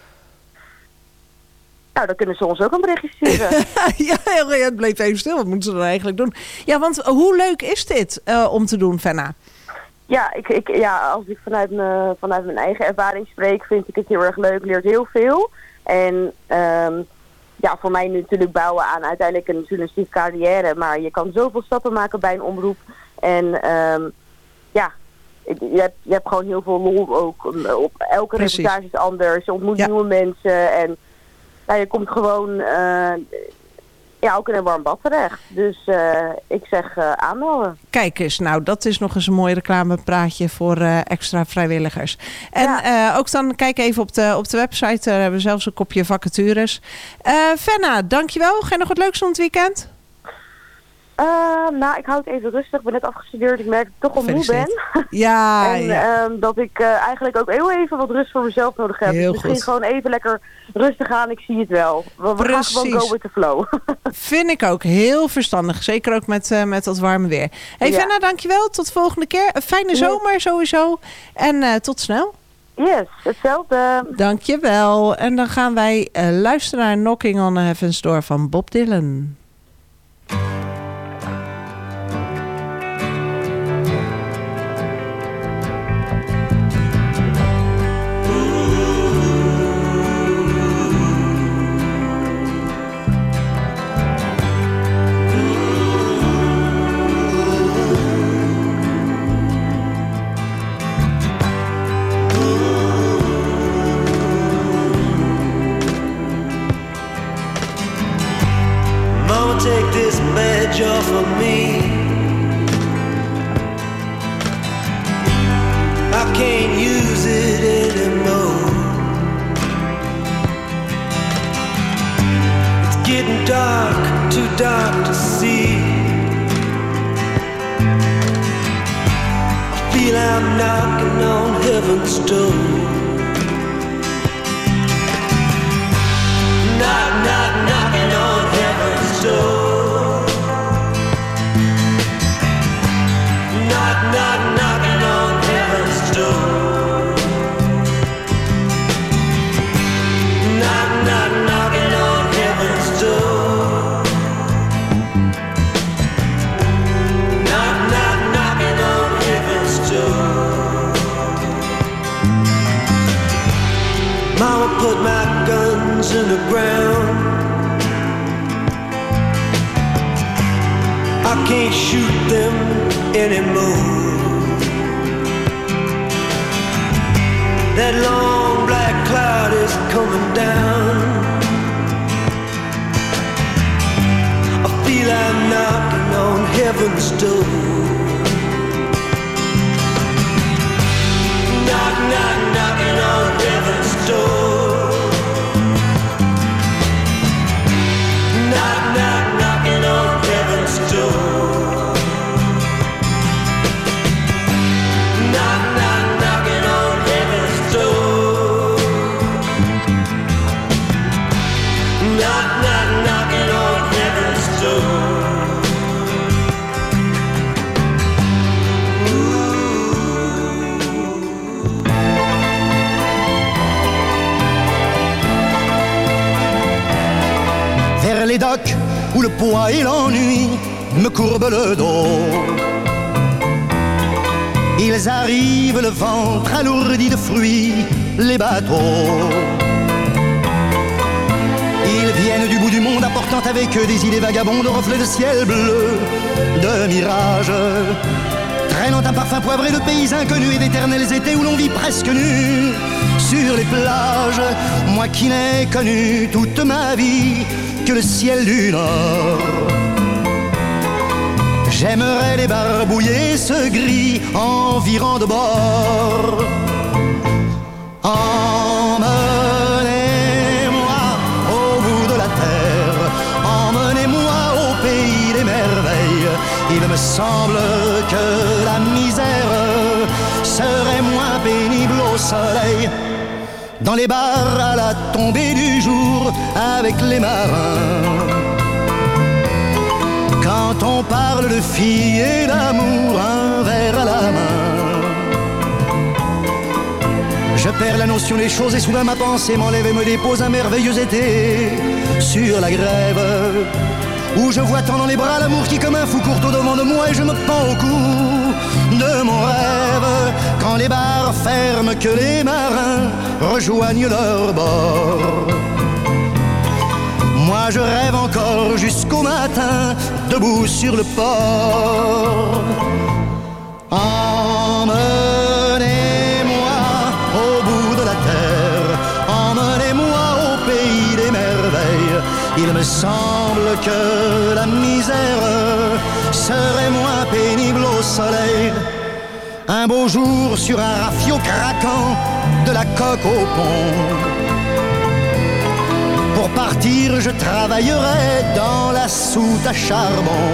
S12: Nou, dan kunnen ze ons ook een berichtje sturen.
S4: Het bleef even stil. Wat moeten ze dan eigenlijk doen? Ja, want hoe leuk is dit om te doen, Fenna?
S12: Ja, als ik vanuit mijn eigen ervaring spreek, vind ik het heel erg leuk. Leert heel veel. En voor mij natuurlijk bouwen aan uiteindelijk een journalistieke carrière. Maar je kan zoveel stappen maken bij een omroep. En je hebt gewoon heel veel lol ook. Op elke reportage is anders. Je ontmoet nieuwe mensen. En je komt gewoon... ook in een warm bad terecht. Dus ik zeg aanmelden.
S4: Kijk eens, nou dat is nog eens een mooi reclamepraatje voor extra vrijwilligers. En ook dan kijk even op de website. Daar hebben we zelfs een kopje vacatures. Fenna, dankjewel. Ga je nog wat leuks van het weekend?
S12: Ik hou het even rustig. Ik ben net afgestudeerd. Ik merk dat ik toch wel moe ben.
S4: Ja.
S12: Dat ik eigenlijk ook heel even wat rust voor mezelf nodig heb.
S4: Heel
S12: misschien
S4: goed.
S12: gewoon even lekker rustig aan. Ik zie het wel. We gaan gewoon go with the flow.
S4: Vind ik ook. Heel verstandig. Zeker ook met dat warme weer. Hey Fenna, dankjewel. Tot de volgende keer. Een fijne zomer sowieso. En tot snel.
S12: Yes, hetzelfde.
S4: Dankjewel. En dan gaan wij luisteren naar Knocking on Heaven's Door van Bob Dylan.
S13: Take this badge off of me. I can't use it anymore. It's getting dark, too dark to see. I feel I'm knocking on heaven's door. can't shoot them anymore. That long black cloud is coming down. I feel I'm knocking on heaven's door. Knock, knock, knocking on heaven's door. Knock, knock, knocking on heaven's door. Knock, knock, knocking on heaven's door. Knock, knock, knocking on heaven's door.
S14: Vers les docks où le poids et l'ennui me courbent le dos. Ils arrivent le ventre alourdi de fruits, les bateaux. Ils viennent du bout du monde apportant avec eux des idées vagabondes, de reflets de ciel bleu, de mirages, traînant un parfum poivré de pays inconnus et d'éternels étés où l'on vit presque nu sur les plages. Moi qui n'ai connu toute ma vie que le ciel du Nord. J'aimerais débarbouiller ce gris environ de bord. Emmenez-moi au bout de la terre, emmenez-moi au pays des merveilles. Il me semble que la misère serait moins pénible au soleil. Dans les bars à la tombée du jour avec les marins. Quand on parle de filles et d'amour, un verre à la main. Je perds la notion des choses et soudain ma pensée m'enlève et me dépose un merveilleux été sur la grève. Où je vois tant dans les bras l'amour qui comme un fou court au devant de moi et je me pends au cou de mon rêve. Quand les bars ferment, que les marins rejoignent leur bord. Moi je rêve encore jusqu'au matin, debout sur le port. Emmenez-moi au bout de la terre, emmenez-moi au pays des merveilles. Il me semble que la misère serait moins pénible au soleil. Un beau jour sur un rafio craquant, de la coque au pont. Pour partir, je travaillerai dans la soute à charbon.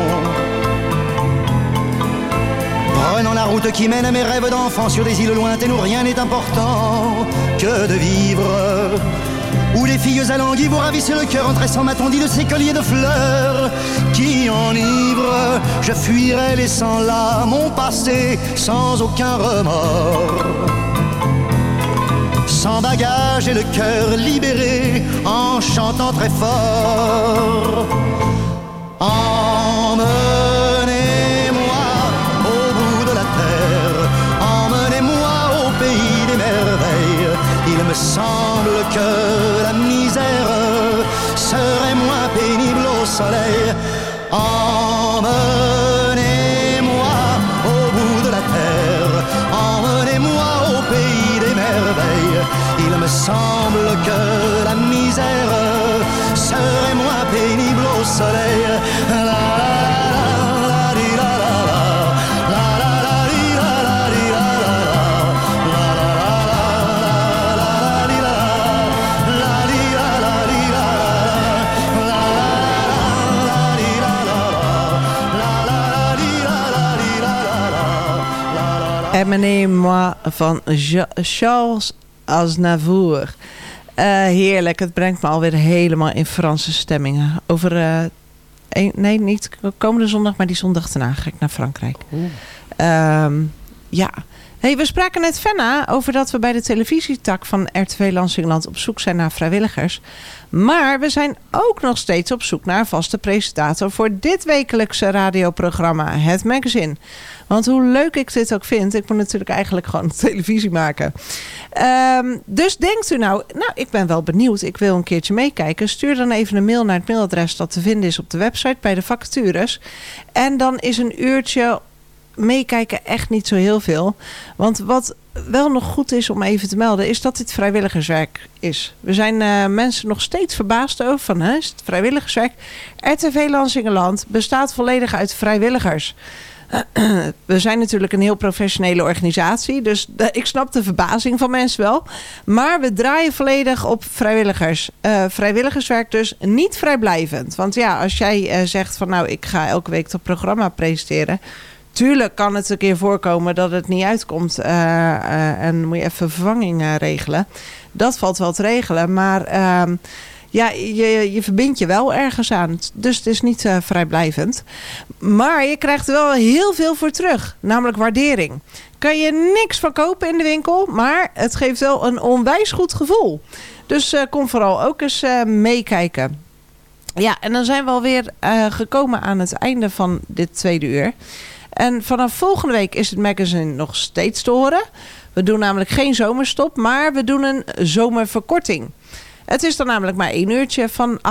S14: Prenant la route qui mène à mes rêves d'enfant sur des îles lointaines où rien n'est important que de vivre. Où les filles alanguies vous ravissent le cœur en tressant ma tondie de ces colliers de fleurs qui enivrent. Je fuirai laissant là mon passé sans aucun remords. Sans bagage et le cœur libéré en chantant très fort. Emmenez-moi au bout de la terre, emmenez-moi au pays des merveilles. Il me semble que la misère serait moins pénible au soleil. Emmenez-moi au bout de la terre, emmenez-moi au pays des merveilles. Il me semble que la misère serait moins pénible au soleil. La, la, la, di, la, la, la, la, la, di, la, la, di, la, la, la, la, di, la, la, di, la, la, di, la, la, di, la, la,
S4: Emmenez-moi van Charles Aznavour. Heerlijk, het brengt me alweer helemaal in Franse stemmingen. Over, niet komende zondag, maar die zondag daarna ga ik naar Frankrijk. Ja. Hey, we spraken net, Fenna, over dat we bij de televisietak van RTV Lansingerland op zoek zijn naar vrijwilligers. Maar we zijn ook nog steeds op zoek naar een vaste presentator voor dit wekelijkse radioprogramma, Het Magazine. Want hoe leuk ik dit ook vind, ik moet natuurlijk eigenlijk gewoon televisie maken. Dus denkt u nou, ik ben wel benieuwd, ik wil een keertje meekijken. Stuur dan even een mail naar het mailadres dat te vinden is op de website bij de vacatures. En dan is een uurtje meekijken echt niet zo heel veel. Want wat wel nog goed is om even te melden, is dat dit vrijwilligerswerk is. We zijn mensen nog steeds verbaasd over van, is het vrijwilligerswerk? RTV Lansingerland bestaat volledig uit vrijwilligers. We zijn natuurlijk een heel professionele organisatie, dus ik snap de verbazing van mensen wel. Maar we draaien volledig op vrijwilligers. Vrijwilligerswerk dus niet vrijblijvend. Want ja, als jij zegt van ik ga elke week dat programma presenteren. Tuurlijk kan het een keer voorkomen dat het niet uitkomt en moet je even vervanging regelen. Dat valt wel te regelen, maar je verbindt je wel ergens aan. Dus het is niet vrijblijvend. Maar je krijgt er wel heel veel voor terug, namelijk waardering. Kan je niks van kopen in de winkel, maar het geeft wel een onwijs goed gevoel. Dus kom vooral ook eens meekijken. Ja, en dan zijn we alweer gekomen aan het einde van dit tweede uur. En vanaf volgende week is het magazine nog steeds te horen. We doen namelijk geen zomerstop, maar we doen een zomerverkorting. Het is dan namelijk maar 1 uurtje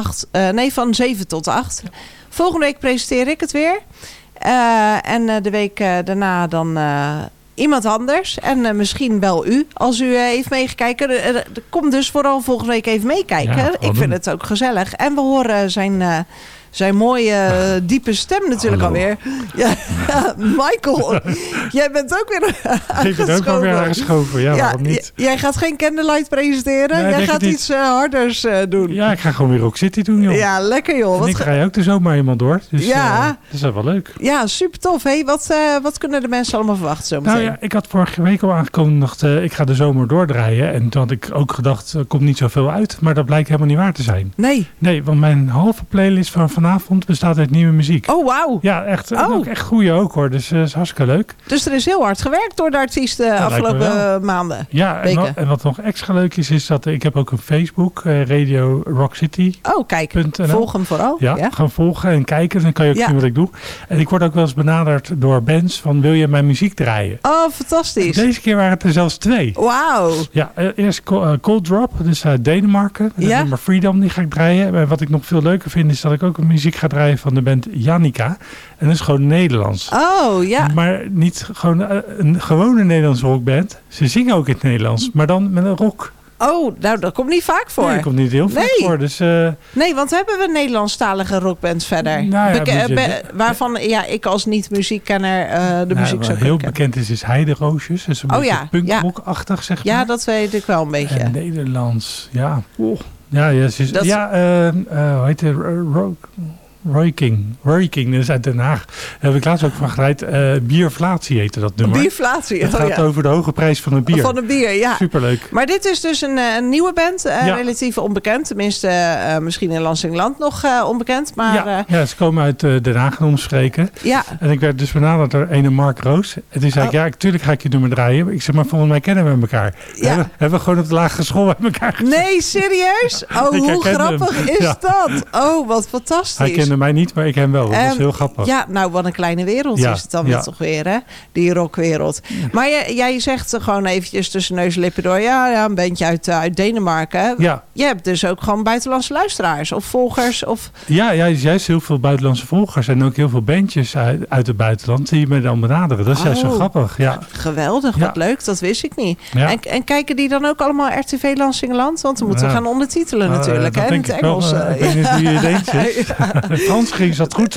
S4: van 7 tot 8. Volgende week presenteer ik het weer. En de week daarna dan iemand anders. En misschien wel u, als u heeft meegekeken. Kom dus vooral volgende week even meekijken.
S15: Ja,
S4: ik vind het ook gezellig. En we horen zijn mooie, diepe stem natuurlijk alweer. Ja, Michael, jij bent ook weer aangeschoven.
S15: Ik ben ook alweer aangeschoven, ja, waarom niet?
S4: Jij gaat geen Candlelight presenteren.
S15: Nee,
S4: jij gaat iets harders doen.
S15: Ja, ik ga gewoon weer Rock City doen, joh.
S4: Ja, lekker, joh.
S15: En ik ga je ook er zomaar iemand door. Dus
S4: ja.
S15: Dat is wel leuk.
S4: Ja, super tof. Hey, wat kunnen de mensen allemaal verwachten zometeen?
S15: Nou ja, ik had vorige week al aangekondigd, ik ga de zomer doordraaien. En toen had ik ook gedacht, er komt niet zoveel uit. Maar dat blijkt helemaal niet waar te zijn. Nee, want mijn halve playlist van vanavond bestaat uit nieuwe muziek.
S4: Oh, wauw.
S15: Ja, echt. Ook echt goede ook, hoor. Dus dat is hartstikke leuk.
S4: Dus er is heel hard gewerkt door de artiesten afgelopen maanden.
S15: Ja, en wat nog extra leuk is dat ik heb ook een Facebook, Radio Rock City.
S4: Oh, kijk. Volg hem vooral.
S15: Ja, gaan volgen en kijken. Dan kan je ook zien wat ik doe. En ik word ook wel eens benaderd door bands van, wil je mijn muziek draaien?
S4: Oh, fantastisch.
S15: En deze keer waren het er zelfs 2.
S4: Wauw.
S15: Ja, eerst Cold Drop, dus uit Denemarken. Ja. Nummer Freedom, die ga ik draaien. En wat ik nog veel leuker vind, is dat ik ook een muziek ga draaien van de band Jannica. En dat is gewoon Nederlands.
S4: Oh, ja.
S15: Maar niet gewoon een gewone Nederlandse rockband. Ze zingen ook in het Nederlands, maar dan met een rock.
S4: Oh, nou, dat komt niet vaak voor.
S15: Nee, dat komt niet heel vaak voor. Dus,
S4: nee, want hebben we Nederlandstalige rockbands verder?
S15: Nou
S4: waarvan ik als niet-muziekkenner de muziek zou
S15: heel bekend is Heideroosjes. Dat is een beetje punkrockachtig, zeg maar.
S4: Ja, dat weet ik wel een beetje.
S15: En Nederlands, ja. Ja, ze is, hoe heet het? Roy King, dat is uit Den Haag. Daar heb ik laatst ook van geleid. Bierflatie heette dat nummer.
S4: Bierflatie,
S15: het gaat over de hoge prijs van het bier.
S4: Van het bier, ja.
S15: Superleuk.
S4: Maar dit is dus een nieuwe band, relatief onbekend. Tenminste, misschien in Lansingerland nog onbekend. Maar,
S15: ze komen uit Den Haag en omstreken.
S4: Ja.
S15: En ik werd dus benaderd door ene Mark Roos. En toen zei ik, natuurlijk ga ik je nummer draaien. Ik zeg, maar volgens mij kennen we elkaar. Ja. Hebben we gewoon op de lagere school met elkaar gezien.
S4: Nee, serieus? Oh, hoe grappig is dat? Oh, wat fantastisch.
S15: Hij kende mij niet, maar ik hem wel. Dat was heel grappig.
S4: Ja, nou, wat een kleine wereld is het dan toch weer, hè? Die rockwereld. Ja. Maar jij zegt gewoon eventjes tussen neus en lippen door, een bandje uit Denemarken.
S15: Ja.
S4: Je hebt dus ook gewoon buitenlandse luisteraars of volgers? Of...
S15: Ja, juist heel veel buitenlandse volgers en ook heel veel bandjes uit het buitenland die me dan benaderen. Dat is juist zo grappig. Ja.
S4: Geweldig, wat leuk. Dat wist ik niet.
S15: Ja.
S4: En kijken die dan ook allemaal RTV Lansingerland? Want dan moeten we gaan ondertitelen natuurlijk, hè? In het Engels.
S15: Ik weet niet wie je denkt. Frans ging dat goed.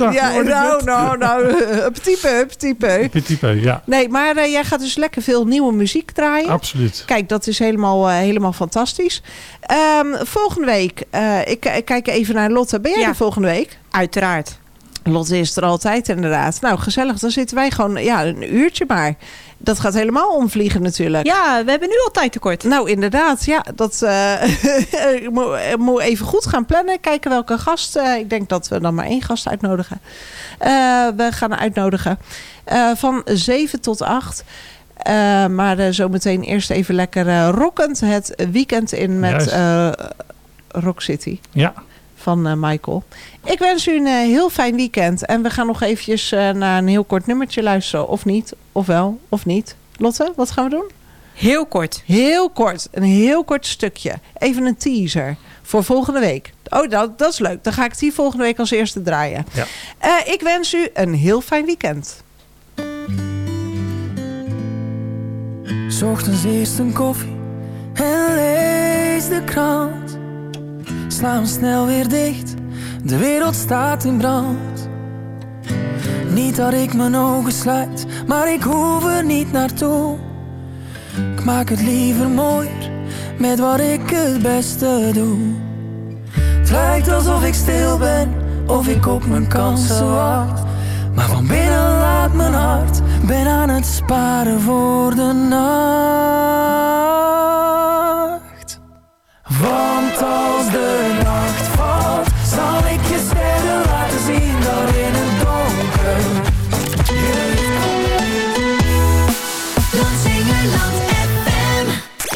S15: Petit peu, ja.
S4: Nee, maar jij gaat dus lekker veel nieuwe muziek draaien.
S15: Absoluut.
S4: Kijk, dat is helemaal fantastisch. Volgende week, ik kijk even naar Lotte. Ben jij er volgende week?
S16: Uiteraard.
S4: Lotte is er altijd inderdaad. Nou, gezellig. Dan zitten wij gewoon een uurtje maar. Dat gaat helemaal omvliegen natuurlijk.
S16: Ja, we hebben nu al tijd tekort.
S4: Nou, inderdaad. Ja, dat moet even goed gaan plannen. Kijken welke gast. Ik denk dat we dan maar 1 gast uitnodigen. We gaan uitnodigen. Van 7 tot 8. Maar zometeen eerst even lekker rockend het weekend in met Rock City.
S15: Ja.
S4: Van Michael. Ik wens u een heel fijn weekend. En we gaan nog eventjes naar een heel kort nummertje luisteren. Of niet, of wel, of niet. Lotte, wat gaan we doen?
S16: Heel kort.
S4: Heel kort. Een heel kort stukje. Even een teaser voor volgende week. Oh, dat is leuk. Dan ga ik die volgende week als eerste draaien.
S15: Ja.
S4: Ik wens u een heel fijn weekend.
S17: 's Ochtends eerst een koffie en lees de krant. Sla hem snel weer dicht, de wereld staat in brand. Niet dat ik mijn ogen sluit, maar ik hoef er niet naartoe. Ik maak het liever mooier, met wat ik het beste doe. Het lijkt alsof ik stil ben, of ik op mijn kansen wacht. Maar van binnen laat mijn hart, ben aan het sparen voor de nacht. Want als de nacht valt, zal ik je sterren laten zien dat in het donker je licht komt.
S8: Lansingerland FM.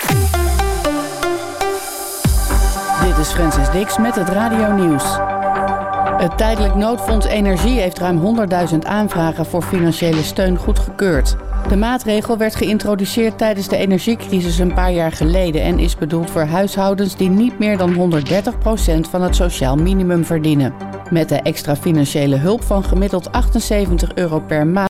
S1: Dit is Francis Dix met het Radio Nieuws. Het tijdelijk noodfonds Energie heeft ruim 100.000 aanvragen voor financiële steun goedgekeurd. De maatregel werd geïntroduceerd tijdens de energiecrisis een paar jaar geleden en is bedoeld voor huishoudens die niet meer dan 130% van het sociaal minimum verdienen. Met de extra financiële hulp van gemiddeld €78 per maand